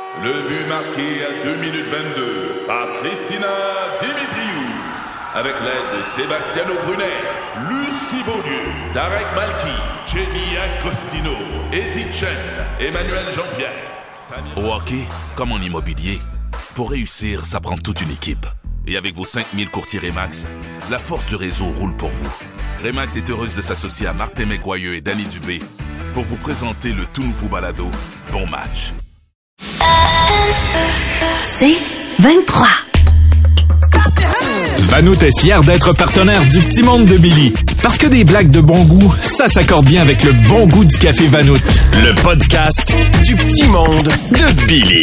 Le but marqué à 2 minutes 22 par Christina Dimitriou. Avec l'aide de Sebastiano Brunet, Lucie Beaulieu, Tarek Malki, Jenny Agostino, Edith Chen, Emmanuel Jean-Pierre. Au hockey, comme en immobilier, pour réussir, ça prend toute une équipe. Et avec vos 5000 courtiers Remax, la force du réseau roule pour vous. Remax est heureuse de s'associer à Martin McGuire et Danny Dubé pour vous présenter le tout nouveau balado Bon Match. C'est 23. Vanout est fier d'être partenaire du Petit Monde de Billy. Parce que des blagues de bon goût, ça s'accorde bien avec le bon goût du café Vanout. Le podcast du Petit Monde de Billy.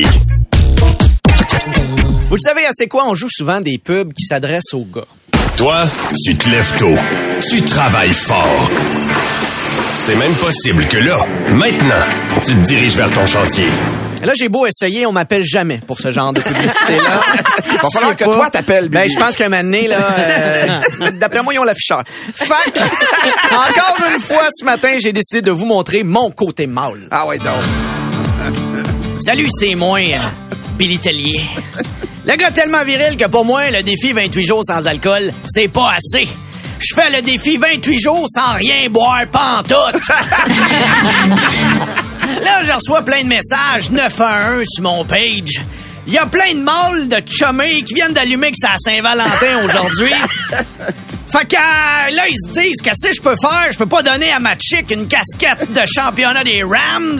Vous le savez assez quoi, on joue souvent des pubs qui s'adressent aux gars. Toi, tu te lèves tôt. Tu travailles fort. C'est même possible que là, maintenant, tu te diriges vers ton chantier. Là, j'ai beau essayer, on m'appelle jamais pour ce genre de publicité-là. Va falloir que toi t'appelles, Billy. Ben, je pense qu'un moment donné, là, d'après moi, ils ont l'afficheur. Fait que, encore une fois, ce matin, j'ai décidé de vous montrer mon côté mâle. Ah ouais, donc. Salut, c'est moi, Billy Tellier. Le gars tellement viril que pour moi, le défi 28 jours sans alcool, c'est pas assez. Je fais le défi 28 jours sans rien boire pantoute. Là, je reçois plein de messages 911 sur mon page. Il y a plein de mâles de chummés qui viennent d'allumer que c'est à Saint-Valentin aujourd'hui. Fait que là, ils se disent, qu'est-ce que je peux faire? Je peux pas donner à ma chick une casquette de championnat des Rams.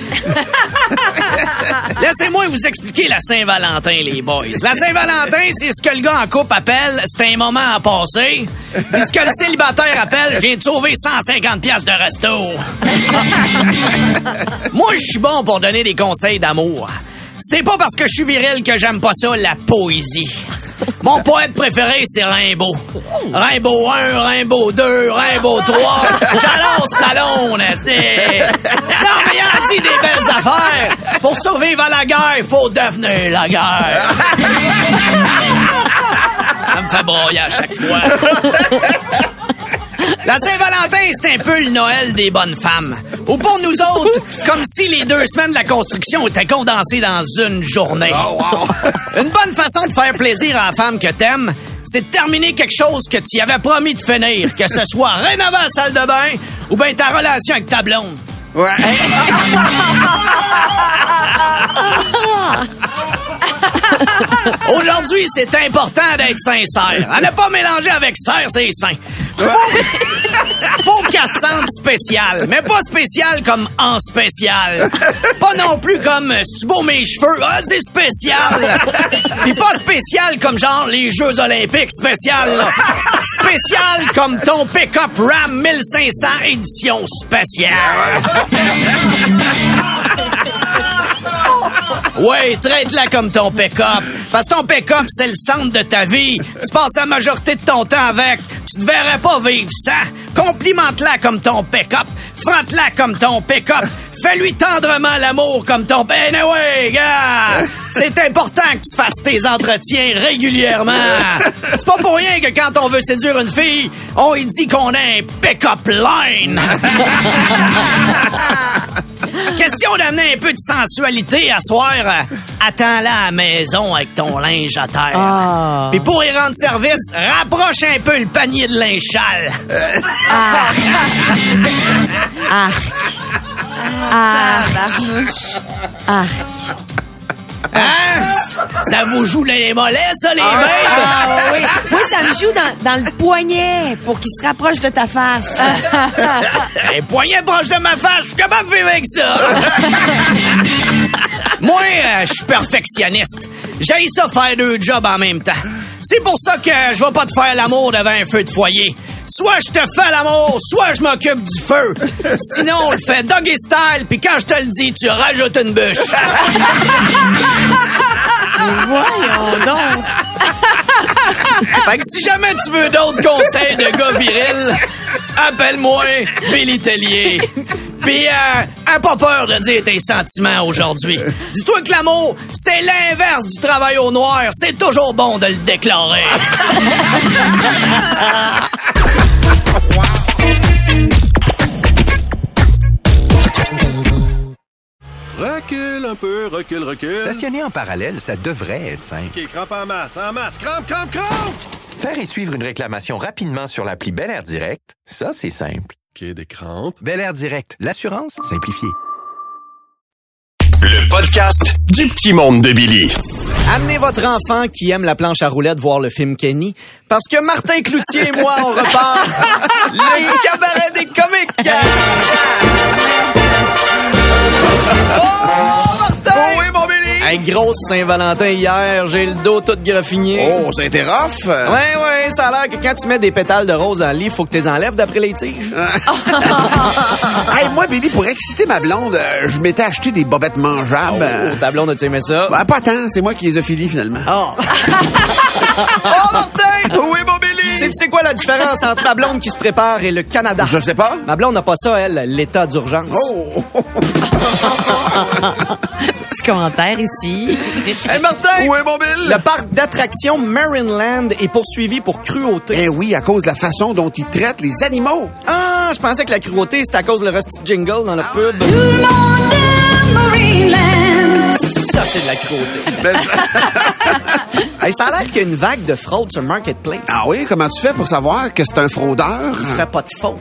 Laissez-moi vous expliquer la Saint-Valentin, les boys. La Saint-Valentin, c'est ce que le gars en couple appelle « c'est un moment à passer ». Puis ce que le célibataire appelle « j'ai sauvé 150$ de resto ». Moi, je suis bon pour donner des conseils d'amour. C'est pas parce que je suis viril que j'aime pas ça, la poésie. Mon poète préféré, c'est Rimbaud. Rimbaud 1, Rimbaud 2, Rimbaud 3. J'adore Stallone. Non, mais il a dit des belles affaires. Pour survivre à la guerre, il faut devenir la guerre. Ça me fait broyer à chaque fois. La Saint-Valentin, c'est un peu le Noël des bonnes femmes. Ou pour nous autres, comme si les 2 semaines de la construction étaient condensées dans une journée. Oh, wow. Une bonne façon de faire plaisir à la femme que t'aimes, c'est de terminer quelque chose que tu y avais promis de finir, que ce soit rénover la salle de bain ou bien ta relation avec ta blonde. Ouais. Aujourd'hui, c'est important d'être sincère. À ne pas mélanger avec serre, c'est sain. Faut qu'elle se sente spéciale, mais pas spéciale comme en spécial. Pas non plus comme c'est-tu beau mes cheveux, ah, c'est spécial. Puis pas spécial comme genre les Jeux Olympiques spécial. Là. Spécial comme ton pick-up Ram 1500 édition spéciale. Ouais, traite-la comme ton pick-up. Parce que ton pick-up, c'est le centre de ta vie. Tu passes la majorité de ton temps avec. Tu te verrais pas vivre sans. Complimente-la comme ton pick-up. Frotte-la comme ton pick-up. Fais-lui tendrement l'amour comme ton... Anyway, gars! C'est important que tu fasses tes entretiens régulièrement. C'est pas pour rien que quand on veut séduire une fille, on lui dit qu'on a un pick-up line. Question d'amener un peu de sensualité à soir. Attends-la à la maison avec ton linge à terre. Puis pour y rendre service, rapproche un peu le panier de linge sale. Hein? Ça vous joue les mollets, ça, les mains? Oui. Moi, ça me joue dans le poignet pour qu'il se rapproche de ta face. Un poignet proche de ma face, je suis capable de vivre avec ça. Moi, je suis perfectionniste. J'haïs ça faire 2 jobs en même temps. C'est pour ça que je vais pas te faire l'amour devant un feu de foyer. Soit je te fais l'amour, soit je m'occupe du feu. Sinon, on le fait doggy style, puis quand je te le dis, tu rajoutes une bûche. Voyons donc. Fait que si jamais tu veux d'autres conseils de gars virils, appelle-moi Billy Tellier. Puis, aie pas peur de dire tes sentiments aujourd'hui. Dis-toi que l'amour, c'est l'inverse du travail au noir. C'est toujours bon de le déclarer. Recule un peu, recule. Stationner en parallèle, ça devrait être simple. OK, crampe en masse, crampe! Faire et suivre une réclamation rapidement sur l'appli Bel Air Direct, ça, c'est simple. OK, des crampes. Bel Air Direct, l'assurance simplifiée. Le podcast du petit monde de Billy. Amenez votre enfant qui aime la planche à roulettes voir le film Kenny, parce que Martin Cloutier et moi, on repart le cabaret des comiques. Oh, Martin! Oui, mon Billy! Hey, grosse Saint-Valentin hier, j'ai le dos tout graffiné. Oh, ça a été rough? Ouais, ça a l'air que quand tu mets des pétales de rose dans le lit, faut que tu les enlèves d'après les tiges. Hey, moi, Billy, pour exciter ma blonde, je m'étais acheté des bobettes mangeables. Oh, ta blonde, as-tu aimé ça? Ben, pas tant, c'est moi qui les ai filées, finalement. Oh! Oh, Martin! Oui, mon Billy! Sais-tu quoi la différence entre ma blonde qui se prépare et le Canada? Je sais pas. Ma blonde n'a pas ça, elle, l'état d'urgence. Oh! Petit commentaire ici. Hey, Martin! Oui, mon Bill! Le parc d'attractions Marineland est poursuivi pour cruauté. Eh oui, à cause de la façon dont ils traitent les animaux. Ah, je pensais que la cruauté, c'était à cause de le rusty jingle dans le pub. Ça, c'est de la cruauté. Hey, ça a l'air qu'il y a une vague de fraude sur le Marketplace. Ah oui, comment tu fais pour savoir que c'est un fraudeur? Il ferait pas de faute.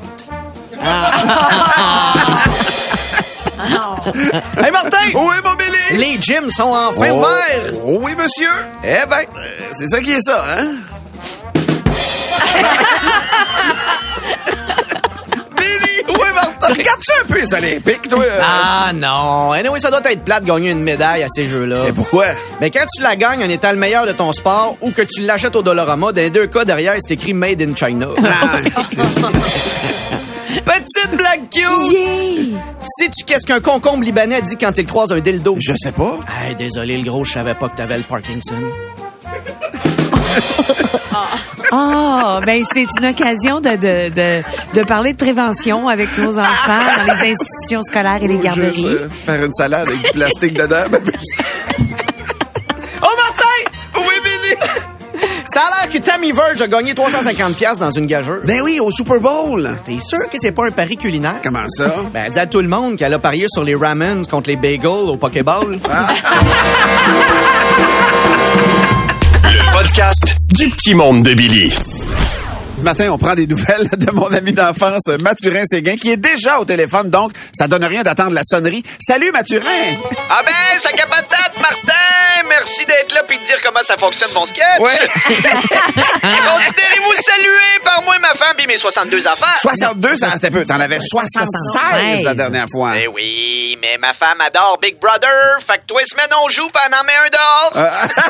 Hey, Martin! Oui, mon Billy! Les gyms sont enfin ouverts! Oh oui, monsieur! Eh ben, c'est ça qui est ça, hein? Billy! oui, Martin! Regarde-tu un peu les Olympiques, toi? Ah non! Anyway, ça doit être plate de gagner une médaille à ces jeux-là. Et pourquoi? Mais quand tu la gagnes en étant le meilleur de ton sport ou que tu l'achètes au Dollarama, dans les deux cas, derrière, c'est écrit « Made in China ». Petite blague cute! Yeah! Sais-tu qu'est-ce qu'un concombre libanais dit quand il croise un dildo? Je sais pas. Hey, désolé, le gros, je savais pas que t'avais le Parkinson. Oh, ben c'est une occasion de parler de prévention avec nos enfants dans les institutions scolaires et les garderies. Juste, faire une salade avec du plastique dedans. Oh, Martin! Oui, Billy! Ça a l'air que Tammy Verge a gagné 350$ dans une gageure. Ben oui, au Super Bowl. T'es sûr que c'est pas un pari culinaire? Comment ça? Ben, elle dit à tout le monde qu'elle a parié sur les Ramones contre les Bagels au Pokéball. Le podcast du petit monde de Billy. Ce matin, on prend des nouvelles de mon ami d'enfance, Mathurin Séguin, qui est déjà au téléphone, donc ça donne rien d'attendre la sonnerie. Salut, Mathurin! Ah ben, ça capotate, Martin! Merci d'être là puis de dire comment ça fonctionne, mon sketch. Ouais. Considérez-vous salué par moi, ma femme et mes 62 enfants. 62, ça c'était peu. T'en avais 76 la dernière fois. Eh oui, mais ma femme adore Big Brother. Fait que tous les semaines, on joue pis on en met un dehors.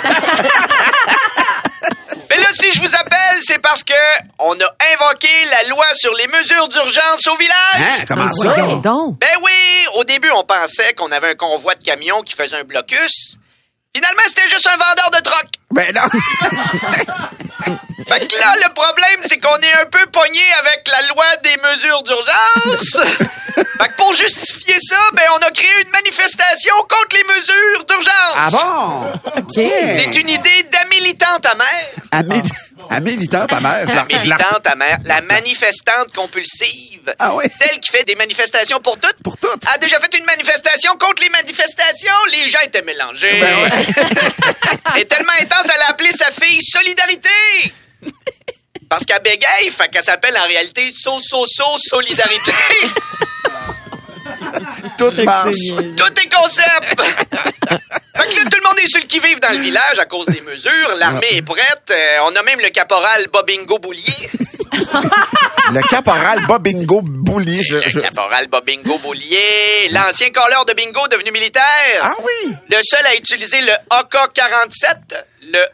Mais là, si je vous appelle, c'est parce que on a invoqué la loi sur les mesures d'urgence au village. Hein? Comment ça? Voyons donc. Ben oui, au début, on pensait qu'on avait un convoi de camions qui faisait un blocus. Finalement, c'était juste un vendeur de troc. Ben non. Fait que là, le problème, c'est qu'on est un peu pogné avec la loi des mesures d'urgence. Fait que pour justifier ça, ben on a créé une manifestation contre les mesures d'urgence. Ah bon? OK. C'est une idée d'Amélitante amère. Amélitante amère. Amélitante amère, la manifestante compulsive. Ah oui? Celle qui fait des manifestations pour toutes. Pour toutes. A déjà fait une manifestation contre les manifestations. Les gens étaient mélangés. Ben ouais. Elle est tellement intense, elle a appelé sa fille Solidarité. Parce qu'elle bégaye, fait qu'elle s'appelle en réalité Solidarité. Tout marche. Tout est concept. Fait que là, tout le monde est sur le qui-vive dans le village à cause des mesures. L'armée est prête. On a même le caporal Bobingo Boulier. Le caporal Bobingo Boulier. Le caporal Bobingo Boulier, l'ancien colleur de bingo devenu militaire. Ah oui? Le seul à utiliser le AK-47. Le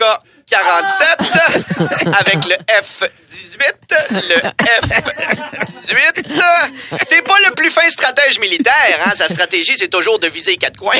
AK-47 avec le F-18. Le F-18. C'est pas le plus fin stratège militaire, hein. Sa stratégie, c'est toujours de viser 4 coins.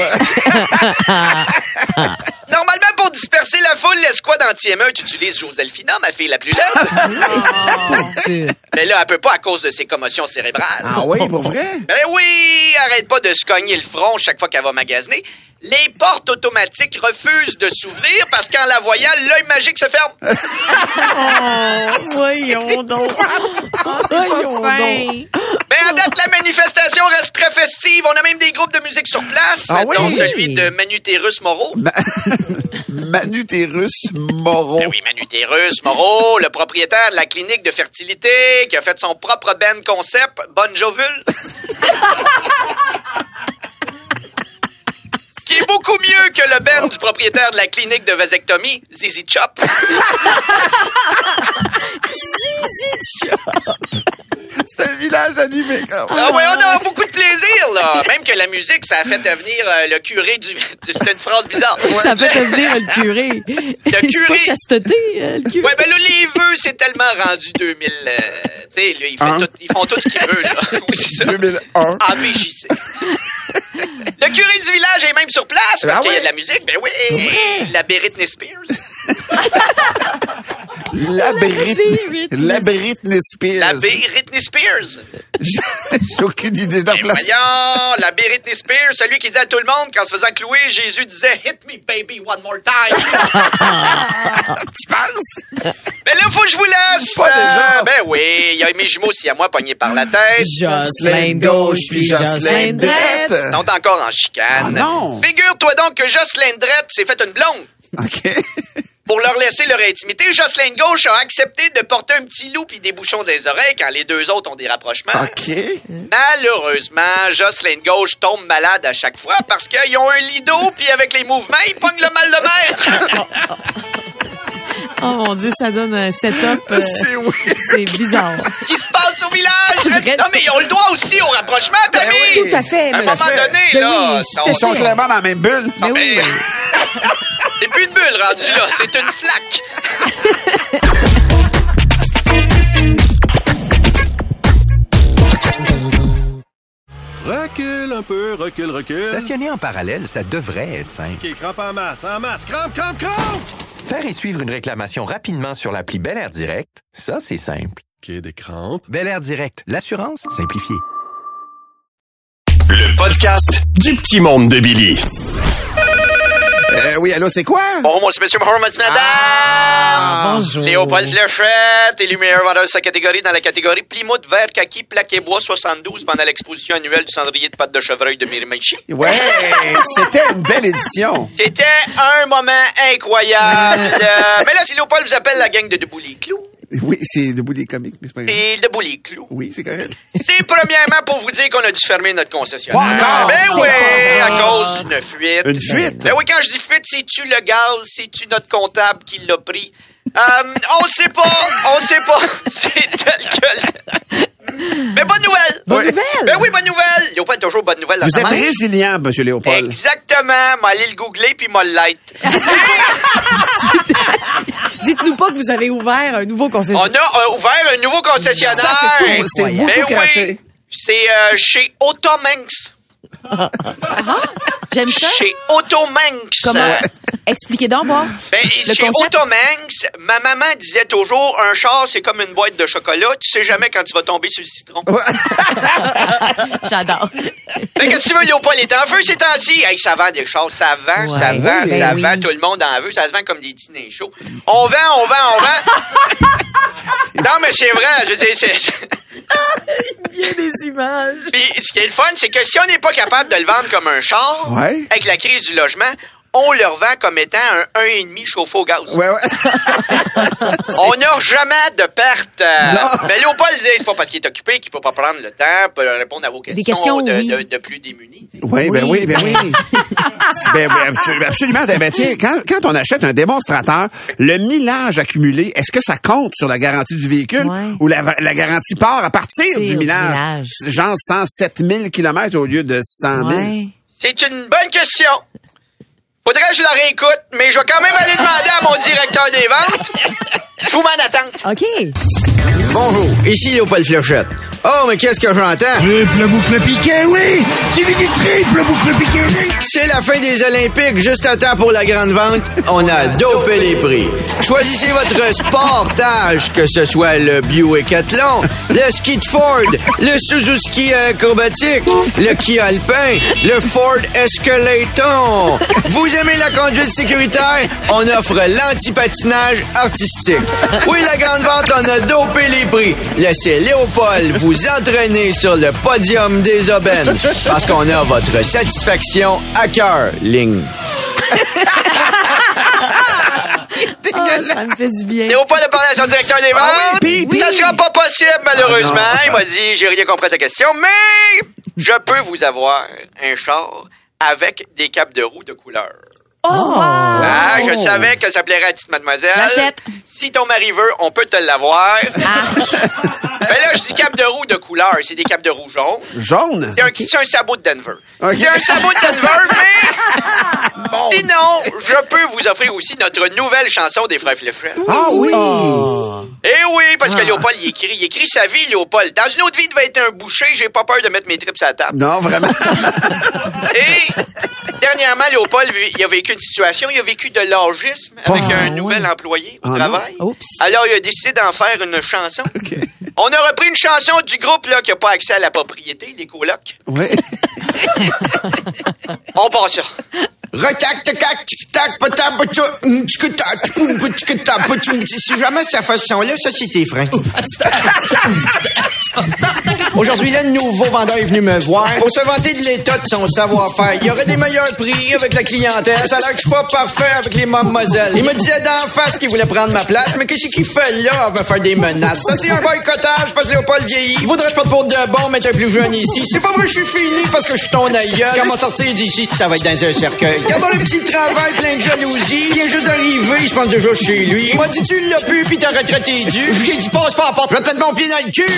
Normalement, pour disperser la foule, l'escouade anti-émeute utilise Joséphina, ma fille la plus laide. Mais là, elle peut pas à cause de ses commotions cérébrales. Ah oui, pour vrai? Ben oui, arrête pas de se cogner le front chaque fois qu'elle va magasiner. Les portes automatiques refusent de s'ouvrir parce qu'en la voyant, l'œil magique se ferme. Voyons donc. Voyons donc. Ben, à date, la manifestation reste très festive. On a même des groupes de musique sur place, dont celui de Manutérus Moreau. Manutérus Moreau. Ben oui, Manutérus Moreau, le propriétaire de la clinique de fertilité qui a fait son propre band concept, Bonne Jovule. Ce qui est beaucoup mieux que le band du propriétaire de la clinique de vasectomie, Zizi Chop. Zizi Chop. C'est un village animé, quand même. Ah ouais, on a beaucoup de plaisir, là. Même que la musique, ça a fait devenir le curé du... C'est une phrase bizarre. Ça a fait devenir le curé. C'est pas chasteté, le curé. Ouais, ben là, les vœux, c'est tellement rendu 2000... tu sais, là, ils font tout ce qu'ils veulent, là. Oui, c'est ça. 2001. ABJC. Le curé du village est même sur place parce qu'il y a de la musique. Ben oui, la Britney Spears. La Britney Spears. La Britney Spears. J'ai aucune idée. Voyons, la Britney Spears, celui qui disait à tout le monde qu'en se faisant clouer, Jésus disait « Hit me, baby, one more time ». Tu penses? Ben là, faut que je vous laisse. Pas déjà. Ben oui, il y a mes jumeaux si à moi pognés par la tête. Jocelyne gauche puis Jocelyne droite. Ils sont encore en chicane. Ah non. Figure-toi donc que Jocelyne droite s'est fait une blonde. OK. Pour leur laisser leur intimité, Jocelyne gauche a accepté de porter un petit loup pis des bouchons des oreilles quand les deux autres ont des rapprochements. OK. Malheureusement, Jocelyne gauche tombe malade à chaque fois parce qu'ils ont un lido puis avec les mouvements, ils pognent le mal de mer. Oh mon Dieu, ça donne un setup. C'est bizarre. Qu'est-ce qui se passe au village? Non, mais ils ont le droit aussi au rapprochement, Tammy. Oui, tout à fait. À un moment donné, là. Ils sont clairement dans la même bulle. Mais oui. C'est plus une bulle rendue là, c'est une flaque. Recule un peu, recule. Stationner en parallèle, ça devrait être simple. OK, crampe en masse, crampe! Faire et suivre une réclamation rapidement sur l'appli Bel Air Direct, ça, c'est simple. OK, des crampes. Bel Air Direct, l'assurance simplifiée. Le podcast du petit monde de Billy. Oui, allô, c'est quoi? Bonjour, monsieur, madame. Bonjour. Léopold Fléchette, élu meilleur vendeur de sa catégorie dans la catégorie Plymouth, vert, kaki, plaqué bois 72 pendant l'exposition annuelle du cendrier de pâte de chevreuil de Mirimichi. Ouais, c'était une belle édition. C'était un moment incroyable. Mais là, si Léopold vous appelle la gang de Debout les Clous. Oui, c'est Debout les comiques, mais c'est pas grave. C'est Debout les Clous. Oui, c'est correct. C'est premièrement pour vous dire qu'on a dû fermer notre concessionnaire. Wow, Ben non, oui, à cause d'une fuite. Une fuite? Ben oui, quand je dis fuite, c'est-tu le gaz? C'est-tu notre comptable qui l'a pris? On sait pas. C'est tel que... Mais bonne nouvelle! Bonne nouvelle! Ben oui, bonne nouvelle! Léopold, toujours bonne nouvelle. Vous êtes résilient, monsieur Léopold. Exactement. M'a allé le googler puis m'a le light. Dites-nous pas que vous avez ouvert un nouveau concessionnaire. On a ouvert un nouveau concessionnaire. Ça, c'est vous Ben tout craché. oui. C'est chez Automanx. J'aime ça. Chez Automanx. Comment? Expliquez donc, voir. Ben, Le chez concept? Automanx, ma maman disait toujours, un char, c'est comme une boîte de chocolat. Tu sais jamais quand tu vas tomber sur le citron. J'adore. Fait que si tu veux, Léopold est en feu ces temps-ci. Hey, ça vend des chars, ça vend. Tout le monde en veut. Ça se vend comme des dîners chauds. On vend. Non, mais c'est vrai. Je dis, Il y a des images. Puis, ce qui est le fun, c'est que si on n'est pas capable de le vendre comme un char, Ouais. avec la crise du logement, on le revend comme étant un 1,5 chauffé au gaz. Ouais. On n'a jamais de perte. Mais Léopold dit, c'est pas parce qu'il est occupé qu'il peut pas prendre le temps pour répondre à vos questions, de plus démunis. Oui. Ben oui. Absolument. Ben, tiens, quand on achète un démonstrateur, le millage accumulé, est-ce que ça compte sur la garantie du véhicule ou la garantie part à partir du millage? Genre 107 000 km au lieu de 100 000? Ouais. C'est une bonne question. Faudrait que je la réécoute, mais je vais quand même aller demander à mon directeur des ventes. Je vous m'en attente. OK. Bonjour, ici Léopold Fléchette. Oh, mais qu'est-ce que j'entends? Triple boucle piqué, oui! Tu veux du triple boucle piqué, oui! C'est la fin des Olympiques, juste à temps pour la grande vente. On a dopé les prix. Choisissez votre sportage, que ce soit le Buick Athlon, le ski de Ford, le Suzuki acrobatique, le Kia Alpin, le Ford Escalator. Vous aimez la conduite sécuritaire? On offre l'antipatinage artistique. Oui, la grande vente, on a dopé les prix. Laissez Léopold vous vous entraîner sur le podium des aubaines. Parce qu'on a votre satisfaction à cœur, ligne. Ça me fait du bien. Léopold a parlé à son directeur des ventes. Ça sera pas possible, malheureusement. Il m'a dit, j'ai rien compris à ta question, mais je peux vous avoir un char avec des capes de roue de couleur. Oh! Wow. Ah, je savais que ça plairait à petite mademoiselle. J'achète. Si ton mari veut, on peut te l'avoir. Mais là, je dis cap de roue de couleur. C'est des capes de roue jaune. Jaune? C'est un sabot de Denver. Okay. C'est un sabot de Denver, mais... Bon. Sinon, je peux vous offrir aussi notre nouvelle chanson des Frères Fleffret. Ah oui! Eh oui, parce que Léopold, il écrit sa vie, Léopold. Dans une autre vie, il devait être un boucher. J'ai pas peur de mettre mes tripes à la table. Non, vraiment. Et... Dernièrement, Léopold, il a vécu une situation, il a vécu de l'âgisme avec un nouvel employé au travail. Alors, il a décidé d'en faire une chanson. Okay. On a repris une chanson du groupe là qui n'a pas accès à la propriété, les colocs. Oui. On passe ça. Si jamais ça fait ce son-là, ça c'est tes freins. Aujourd'hui, là, le nouveau vendeur est venu me voir pour se vanter de l'état de son savoir-faire. Il y aurait des meilleurs prix avec la clientèle. Ça a l'air que je suis pas parfait avec les mademoiselles. Il me disait d'en face qu'il voulait prendre ma place, mais qu'est-ce qu'il fait là? Il va faire des menaces. Ça, c'est un boycottage parce que Léopold vieillit. Il voudrait que je porte pour de bon, mais un plus jeune ici. C'est pas vrai, je suis fini parce que je suis ton aïeul. Quand on va sortir d'ici, ça va être dans un cercueil. Regardons le petit travail plein de jalousie. Il vient juste d'arriver, il se pense déjà chez lui. Il m'a dit, tu l'as pu, puis ta retraite est due. J'ai dit, passe pas à la porte, je vais te mettre mon pied dans le cul.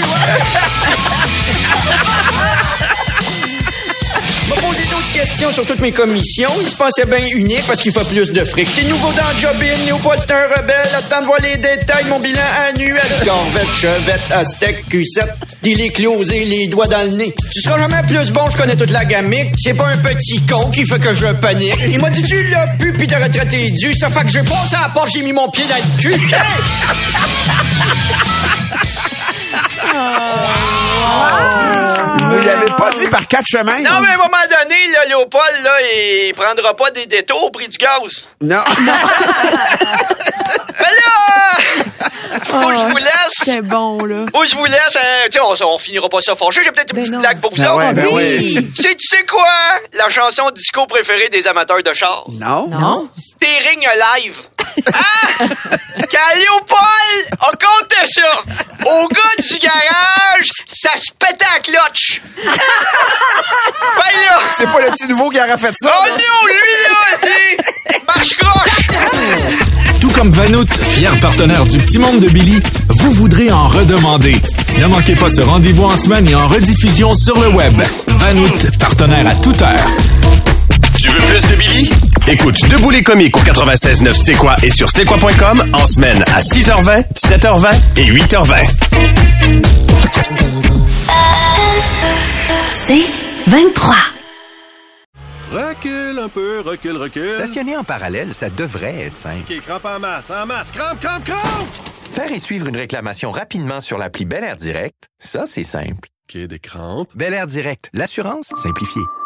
Il m'a posé d'autres questions sur toutes mes commissions. Il se pensait bien unique parce qu'il fait plus de fric. T'es nouveau dans le job-in, Léopold, c'est un rebelle. Attends de voir les détails, mon bilan annuel. Corvette, chevette, aztèque, Q7, des closés, les doigts dans le nez. Tu seras jamais plus bon, je connais toute la gamique. C'est pas un petit con qui fait que je panique. Il m'a dit, tu l'as pu, puis ta retraite est due. Ça fait que j'ai passé à la porte, j'ai mis mon pied dans le cul. Vous l'avez pas dit par 4 chemins? Non, mais à un moment donné, là, Léopold, là, il prendra pas des détours au prix du gaz. Non. Mais là, faut que je vous laisse. C'est bon, là. Faut que je vous laisse. Tu sais, on finira pas ça fâché. J'ai peut-être une petite blague pour ça. Ouais, ben oui. Tu sais quoi? La chanson disco préférée des amateurs de char? Non. Non? Steering Alive. Ah! Quand Léopold a compté ça au gars du garage, ça se pétait à clutch. Ben là... C'est pas le petit nouveau qui aurait fait ça? Oh non, lui là, dit marche croche. Tout comme Vanout, fier partenaire du Petit Monde de Billy, vous voudrez en redemander. Ne manquez pas ce rendez-vous en semaine et en rediffusion sur le web. Vanout, partenaire à toute heure. Tu veux plus de Billy? Écoute Debout les comiques au 96.9 C'est quoi et sur c'est quoi.com en semaine à 6h20, 7h20 et 8h20. C'est 23. Recule un peu, recule. Stationner en parallèle, ça devrait être simple. OK, crampe en masse, crampe! Faire et suivre une réclamation rapidement sur l'appli Bel Air Direct, ça, c'est simple. OK, des crampes. Bel Air Direct, l'assurance simplifiée.